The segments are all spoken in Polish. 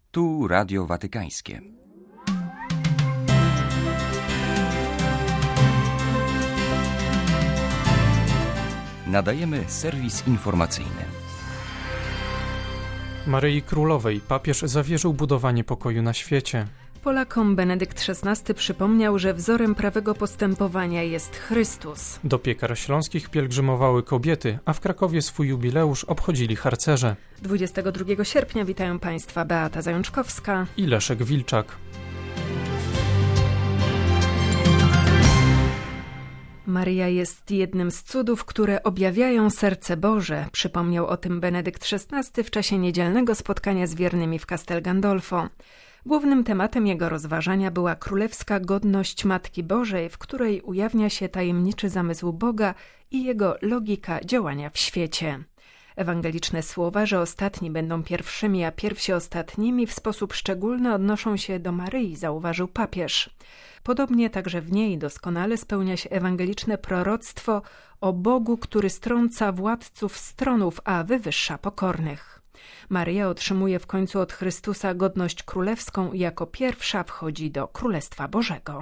Tu Radio Watykańskie. Nadajemy serwis informacyjny. Maryi Królowej papież zawierzył budowanie pokoju na świecie. Polakom Benedykt XVI przypomniał, że wzorem prawego postępowania jest Chrystus. Do Piekar Śląskich pielgrzymowały kobiety, a w Krakowie swój jubileusz obchodzili harcerze. 22 sierpnia witają Państwa Beata Zajączkowska i Leszek Wilczak. Maryja jest jednym z cudów, które objawiają serce Boże. Przypomniał o tym Benedykt XVI w czasie niedzielnego spotkania z wiernymi w Castel Gandolfo. Głównym tematem jego rozważania była królewska godność Matki Bożej, w której ujawnia się tajemniczy zamysł Boga i jego logika działania w świecie. Ewangeliczne słowa, że ostatni będą pierwszymi, a pierwsi ostatnimi, w sposób szczególny odnoszą się do Maryi, zauważył papież. Podobnie także w niej doskonale spełnia się ewangeliczne proroctwo o Bogu, który strąca władców z tronów, a wywyższa pokornych. Maryja otrzymuje w końcu od Chrystusa godność królewską i jako pierwsza wchodzi do Królestwa Bożego.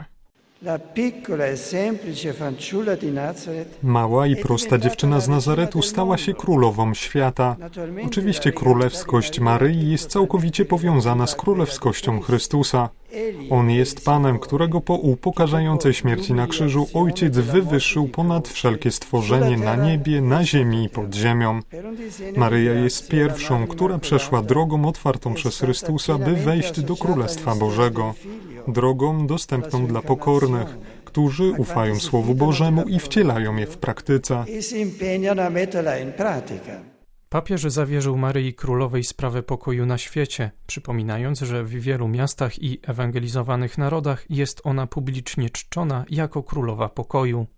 Mała i prosta dziewczyna z Nazaretu stała się królową świata. Oczywiście królewskość Maryi jest całkowicie powiązana z królewskością Chrystusa. On jest Panem, którego po upokarzającej śmierci na krzyżu Ojciec wywyższył ponad wszelkie stworzenie na niebie, na ziemi i pod ziemią. Maryja jest pierwszą, która przeszła drogą otwartą przez Chrystusa, by wejść do Królestwa Bożego. Drogą dostępną dla pokornych, którzy ufają Słowu Bożemu i wcielają je w praktyce. Papież zawierzył Maryi Królowej sprawę pokoju na świecie, przypominając, że w wielu miastach i ewangelizowanych narodach jest ona publicznie czczona jako królowa pokoju.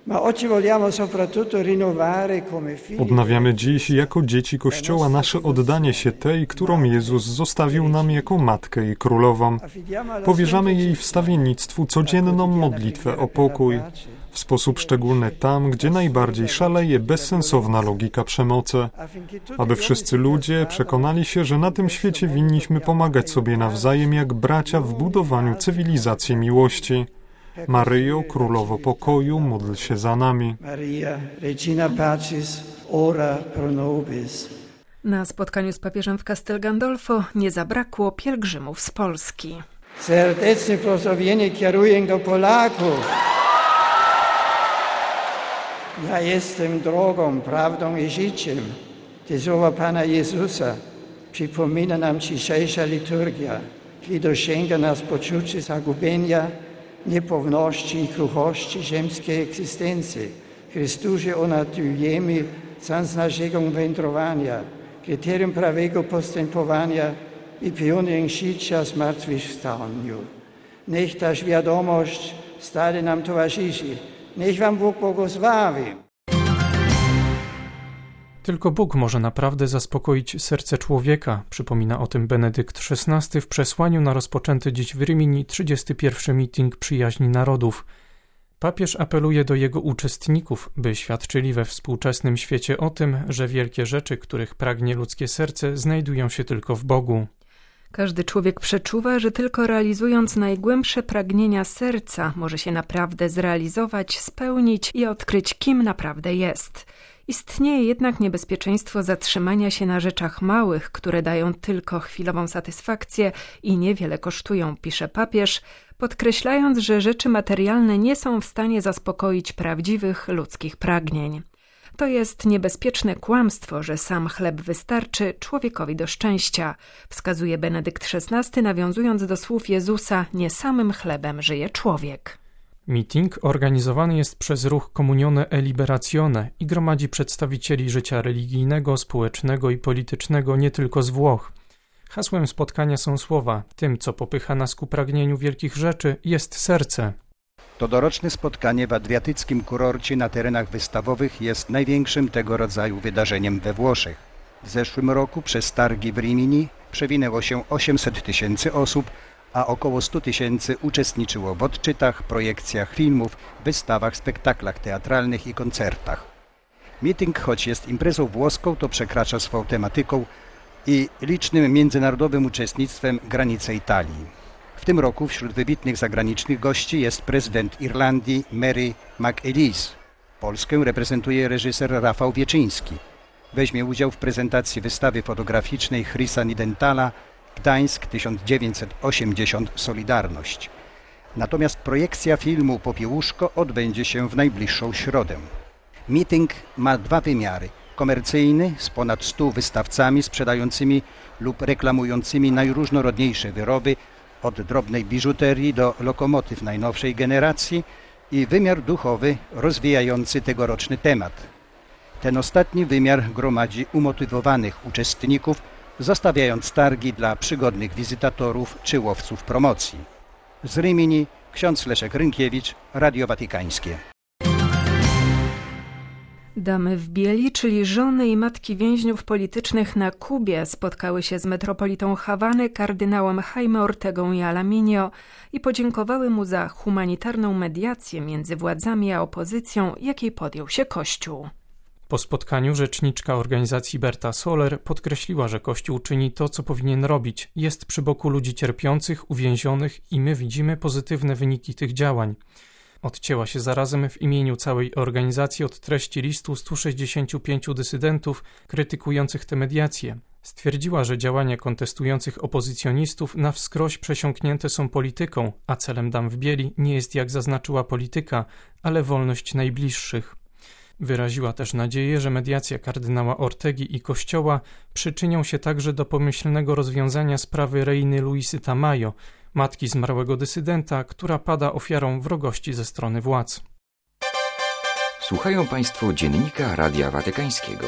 Odnawiamy dziś jako dzieci Kościoła nasze oddanie się tej, którą Jezus zostawił nam jako Matkę i Królową. Powierzamy jej wstawiennictwu codzienną modlitwę o pokój, w sposób szczególny tam, gdzie najbardziej szaleje bezsensowna logika przemocy, aby wszyscy ludzie przekonali się, że na tym świecie winniśmy pomagać sobie nawzajem jak bracia w budowaniu cywilizacji miłości. Maryjo, Królowo Pokoju, módl się za nami. Maria, Regina Pacis, ora pro nobis. Na spotkaniu z papieżem w Castel Gandolfo nie zabrakło pielgrzymów z Polski. Serdeczne pozdrowienie kieruję do Polaków. Ja jestem drogą, prawdą i życiem. Te słowa Pana Jezusa przypomina nam dzisiejsza liturgia, gdy dosięga nas poczucie zagubienia, niepewności i kruchości ziemskiej egzystencji. Chrystusie, odnajdujemy sens naszego wędrowania, kryterium prawego postępowania i pionierem życia zmartwychwstaniu. Niech ta świadomość stale nam towarzyszy. Niech Wam Bóg błogosławi. Tylko Bóg może naprawdę zaspokoić serce człowieka, przypomina o tym Benedykt XVI w przesłaniu na rozpoczęty dziś w Rimini 31. meeting przyjaźni narodów. Papież apeluje do jego uczestników, by świadczyli we współczesnym świecie o tym, że wielkie rzeczy, których pragnie ludzkie serce, znajdują się tylko w Bogu. Każdy człowiek przeczuwa, że tylko realizując najgłębsze pragnienia serca może się naprawdę zrealizować, spełnić i odkryć, kim naprawdę jest. Istnieje jednak niebezpieczeństwo zatrzymania się na rzeczach małych, które dają tylko chwilową satysfakcję i niewiele kosztują, pisze papież, podkreślając, że rzeczy materialne nie są w stanie zaspokoić prawdziwych ludzkich pragnień. To jest niebezpieczne kłamstwo, że sam chleb wystarczy człowiekowi do szczęścia, wskazuje Benedykt XVI, nawiązując do słów Jezusa: nie samym chlebem żyje człowiek. Meeting organizowany jest przez ruch Comunione e Liberazione i gromadzi przedstawicieli życia religijnego, społecznego i politycznego nie tylko z Włoch. Hasłem spotkania są słowa: tym, co popycha nas ku pragnieniu wielkich rzeczy, jest serce. To doroczne spotkanie w adriatyckim kurorcie na terenach wystawowych jest największym tego rodzaju wydarzeniem we Włoszech. W zeszłym roku przez targi w Rimini przewinęło się 800 000 osób, a około 100 000 uczestniczyło w odczytach, projekcjach filmów, wystawach, spektaklach teatralnych i koncertach. Meeting, choć jest imprezą włoską, to przekracza swą tematyką i licznym międzynarodowym uczestnictwem granice Italii. W tym roku wśród wybitnych zagranicznych gości jest prezydent Irlandii Mary McAleese. Polskę reprezentuje reżyser Rafał Wieczyński. Weźmie udział w prezentacji wystawy fotograficznej Chrisa Nidentala Gdańsk 1980 Solidarność. Natomiast projekcja filmu Popiełuszko odbędzie się w najbliższą środę. Meeting ma dwa wymiary. Komercyjny z ponad 100 wystawcami sprzedającymi lub reklamującymi najróżnorodniejsze wyroby od drobnej biżuterii do lokomotyw najnowszej generacji i wymiar duchowy rozwijający tegoroczny temat. Ten ostatni wymiar gromadzi umotywowanych uczestników, zostawiając targi dla przygodnych wizytatorów czy łowców promocji. Z Rimini ksiądz Leszek Rynkiewicz, Radio Watykańskie. Damy w bieli, czyli żony i matki więźniów politycznych na Kubie, spotkały się z metropolitą Hawany, kardynałem Jaime Ortegą y Alaminio i podziękowały mu za humanitarną mediację między władzami a opozycją, jakiej podjął się Kościół. Po spotkaniu rzeczniczka organizacji Berta Soler podkreśliła, że Kościół czyni to, co powinien robić. Jest przy boku ludzi cierpiących, uwięzionych i my widzimy pozytywne wyniki tych działań. Odcięła się zarazem w imieniu całej organizacji od treści listu 165 dysydentów krytykujących tę mediację. Stwierdziła, że działania kontestujących opozycjonistów na wskroś przesiąknięte są polityką, a celem dam w bieli nie jest, jak zaznaczyła, polityka, ale wolność najbliższych. Wyraziła też nadzieję, że mediacja kardynała Ortegi i Kościoła przyczynią się także do pomyślnego rozwiązania sprawy Reiny Luisy Tamayo, matki zmarłego dysydenta, która pada ofiarą wrogości ze strony władz. Słuchają Państwo Dziennika Radia Watykańskiego.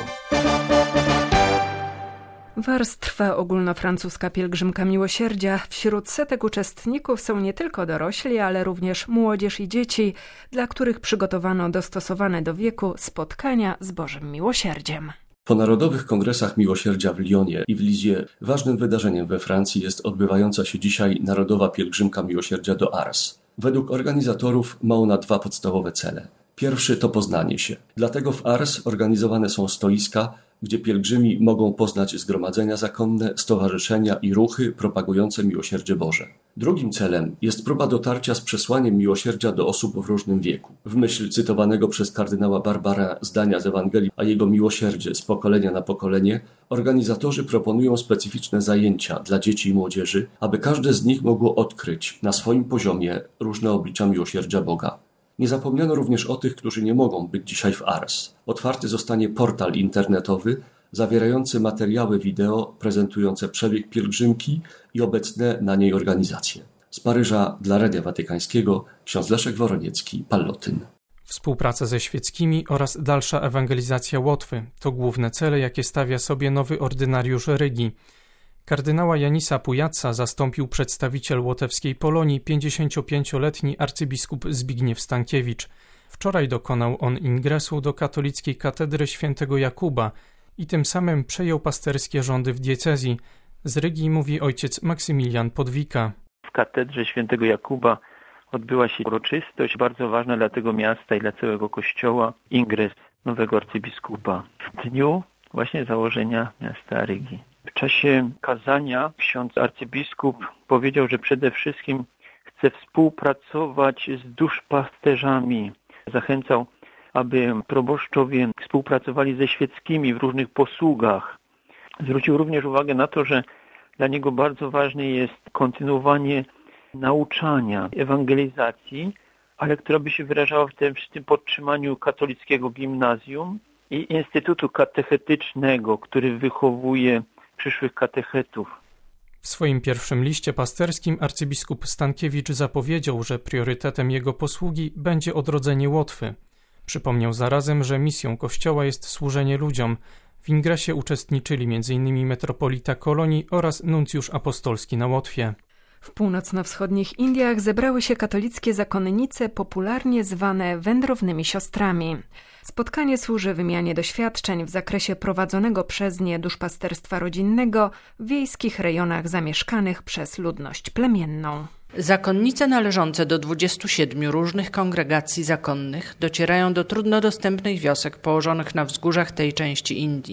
W Ars trwa ogólnofrancuska pielgrzymka miłosierdzia. Wśród setek uczestników są nie tylko dorośli, ale również młodzież i dzieci, dla których przygotowano dostosowane do wieku spotkania z Bożym Miłosierdziem. Po Narodowych Kongresach Miłosierdzia w Lyonie i w Lizie ważnym wydarzeniem we Francji jest odbywająca się dzisiaj Narodowa Pielgrzymka Miłosierdzia do Ars. Według organizatorów ma ona dwa podstawowe cele. Pierwszy to poznanie się. Dlatego w Ars organizowane są stoiska, gdzie pielgrzymi mogą poznać zgromadzenia zakonne, stowarzyszenia i ruchy propagujące miłosierdzie Boże. Drugim celem jest próba dotarcia z przesłaniem miłosierdzia do osób w różnym wieku. W myśl cytowanego przez kardynała Barbara zdania z Ewangelii a jego miłosierdzie z pokolenia na pokolenie, organizatorzy proponują specyficzne zajęcia dla dzieci i młodzieży, aby każde z nich mogło odkryć na swoim poziomie różne oblicza miłosierdzia Boga. Nie zapomniano również o tych, którzy nie mogą być dzisiaj w Ars. Otwarty zostanie portal internetowy zawierający materiały wideo prezentujące przebieg pielgrzymki i obecne na niej organizacje. Z Paryża dla Radia Watykańskiego ksiądz Leszek Woroniecki, Pallotyn. Współpraca ze świeckimi oraz dalsza ewangelizacja Łotwy to główne cele, jakie stawia sobie nowy ordynariusz Rygi. Kardynała Janisa Pujatsa zastąpił przedstawiciel łotewskiej Polonii, 55-letni arcybiskup Zbigniew Stankiewicz. Wczoraj dokonał on ingresu do katolickiej katedry świętego Jakuba i tym samym przejął pasterskie rządy w diecezji. Z Rygi mówi ojciec Maksymilian Podwika. W katedrze świętego Jakuba odbyła się uroczystość bardzo ważna dla tego miasta i dla całego kościoła, ingres nowego arcybiskupa w dniu właśnie założenia miasta Rygi. W czasie kazania ksiądz arcybiskup powiedział, że przede wszystkim chce współpracować z duszpasterzami. Zachęcał, aby proboszczowie współpracowali ze świeckimi w różnych posługach. Zwrócił również uwagę na to, że dla niego bardzo ważne jest kontynuowanie nauczania, ewangelizacji, ale która by się wyrażała w tym podtrzymaniu katolickiego gimnazjum i instytutu katechetycznego, który wychowuje przyszłych katechetów. W swoim pierwszym liście pasterskim arcybiskup Stankiewicz zapowiedział, że priorytetem jego posługi będzie odrodzenie Łotwy. Przypomniał zarazem, że misją Kościoła jest służenie ludziom. W ingresie uczestniczyli m.in. metropolita Kolonii oraz nuncjusz apostolski na Łotwie. W północno-wschodnich Indiach zebrały się katolickie zakonnice, popularnie zwane wędrownymi siostrami. Spotkanie służy wymianie doświadczeń w zakresie prowadzonego przez nie duszpasterstwa rodzinnego w wiejskich rejonach zamieszkanych przez ludność plemienną. Zakonnice należące do 27 różnych kongregacji zakonnych docierają do trudno dostępnych wiosek położonych na wzgórzach tej części Indii.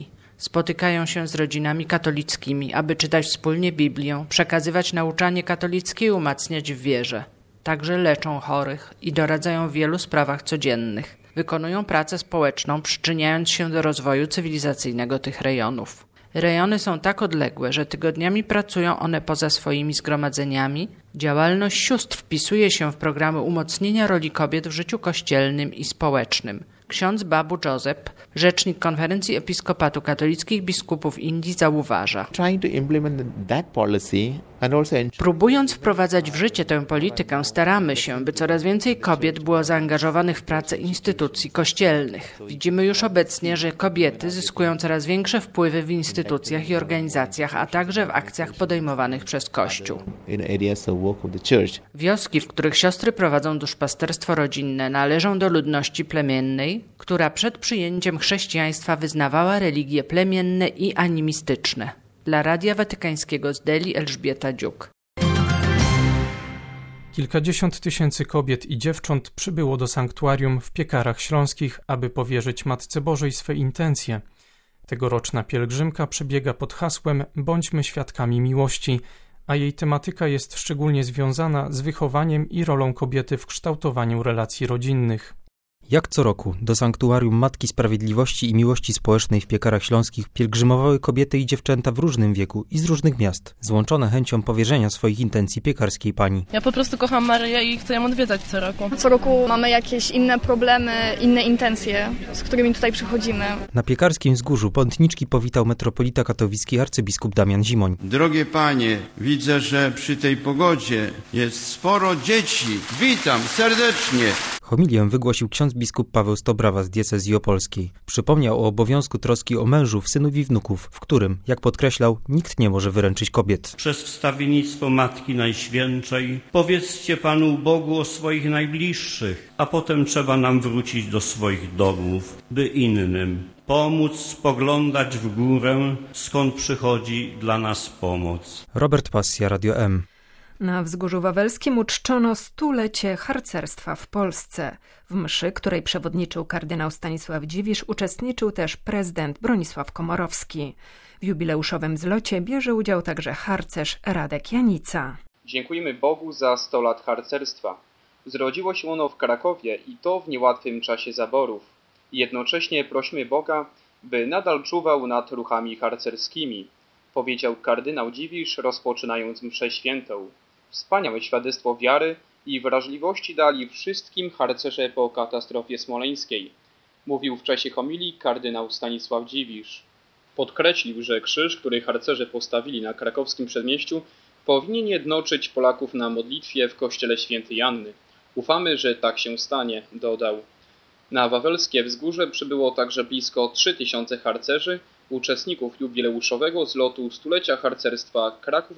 Spotykają się z rodzinami katolickimi, aby czytać wspólnie Biblię, przekazywać nauczanie katolickie i umacniać w wierze. Także leczą chorych i doradzają w wielu sprawach codziennych. Wykonują pracę społeczną, przyczyniając się do rozwoju cywilizacyjnego tych rejonów. Rejony są tak odległe, że tygodniami pracują one poza swoimi zgromadzeniami. Działalność sióstr wpisuje się w programy umocnienia roli kobiet w życiu kościelnym i społecznym. Ksiądz Babu Joseph, rzecznik Konferencji Episkopatu Katolickich Biskupów Indii, zauważa: próbując wprowadzać w życie tę politykę, staramy się, by coraz więcej kobiet było zaangażowanych w pracę instytucji kościelnych. Widzimy już obecnie, że kobiety zyskują coraz większe wpływy w instytucjach i organizacjach, a także w akcjach podejmowanych przez Kościół. Wioski, w których siostry prowadzą duszpasterstwo rodzinne, należą do ludności plemiennej, która przed przyjęciem chrześcijaństwa wyznawała religie plemienne i animistyczne. Dla Radia Watykańskiego z Delhi Elżbieta Dziuk. Kilkadziesiąt tysięcy kobiet i dziewcząt przybyło do sanktuarium w Piekarach Śląskich, aby powierzyć Matce Bożej swe intencje. Tegoroczna pielgrzymka przebiega pod hasłem „Bądźmy świadkami miłości”, a jej tematyka jest szczególnie związana z wychowaniem i rolą kobiety w kształtowaniu relacji rodzinnych. Jak co roku do sanktuarium Matki Sprawiedliwości i Miłości Społecznej w Piekarach Śląskich pielgrzymowały kobiety i dziewczęta w różnym wieku i z różnych miast, złączone chęcią powierzenia swoich intencji piekarskiej pani. Ja po prostu kocham Maryję i chcę ją odwiedzać co roku. Co roku mamy jakieś inne problemy, inne intencje, z którymi tutaj przychodzimy. Na Piekarskim Wzgórzu pątniczki powitał metropolita katowicki arcybiskup Damian Zimoń. Drogie panie, widzę, że przy tej pogodzie jest sporo dzieci. Witam serdecznie. Homilię wygłosił ksiądz biskup Paweł Stobrawa z diecezji opolskiej. Przypomniał o obowiązku troski o mężów, synów i wnuków, w którym, jak podkreślał, nikt nie może wyręczyć kobiet. Przez wstawiennictwo Matki Najświętszej powiedzcie Panu Bogu o swoich najbliższych, a potem trzeba nam wrócić do swoich domów, by innym pomóc spoglądać w górę, skąd przychodzi dla nas pomoc. Robert Pasja, Radio M. Na Wzgórzu Wawelskim uczczono 100-lecie harcerstwa w Polsce. W mszy, której przewodniczył kardynał Stanisław Dziwisz, uczestniczył też prezydent Bronisław Komorowski. W jubileuszowym zlocie bierze udział także harcerz Radek Janica. Dziękujemy Bogu za 100 lat harcerstwa. Zrodziło się ono w Krakowie i to w niełatwym czasie zaborów. Jednocześnie prosimy Boga, by nadal czuwał nad ruchami harcerskimi, powiedział kardynał Dziwisz, rozpoczynając mszę świętą. Wspaniałe świadectwo wiary i wrażliwości dali wszystkim harcerze po katastrofie smoleńskiej, mówił w czasie homilii kardynał Stanisław Dziwisz. Podkreślił, że krzyż, który harcerze postawili na krakowskim przedmieściu, powinien jednoczyć Polaków na modlitwie w kościele świętej Anny. Ufamy, że tak się stanie, dodał. Na Wawelskie Wzgórze przybyło także blisko 3000 harcerzy, uczestników jubileuszowego zlotu stulecia harcerstwa Kraków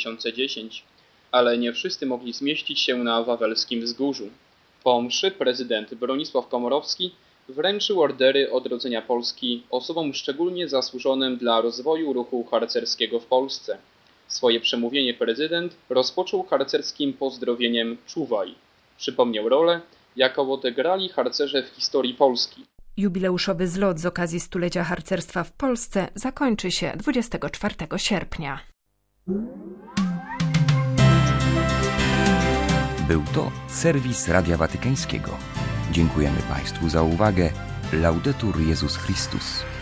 2010, ale nie wszyscy mogli zmieścić się na Wawelskim Wzgórzu. Po mszy prezydent Bronisław Komorowski wręczył ordery Odrodzenia Polski osobom szczególnie zasłużonym dla rozwoju ruchu harcerskiego w Polsce. Swoje przemówienie prezydent rozpoczął harcerskim pozdrowieniem „Czuwaj”. Przypomniał rolę, jaką odegrali harcerze w historii Polski. Jubileuszowy zlot z okazji stulecia harcerstwa w Polsce zakończy się 24 sierpnia. Był to serwis Radia Watykańskiego. Dziękujemy Państwu za uwagę. Laudetur Jezus Chrystus.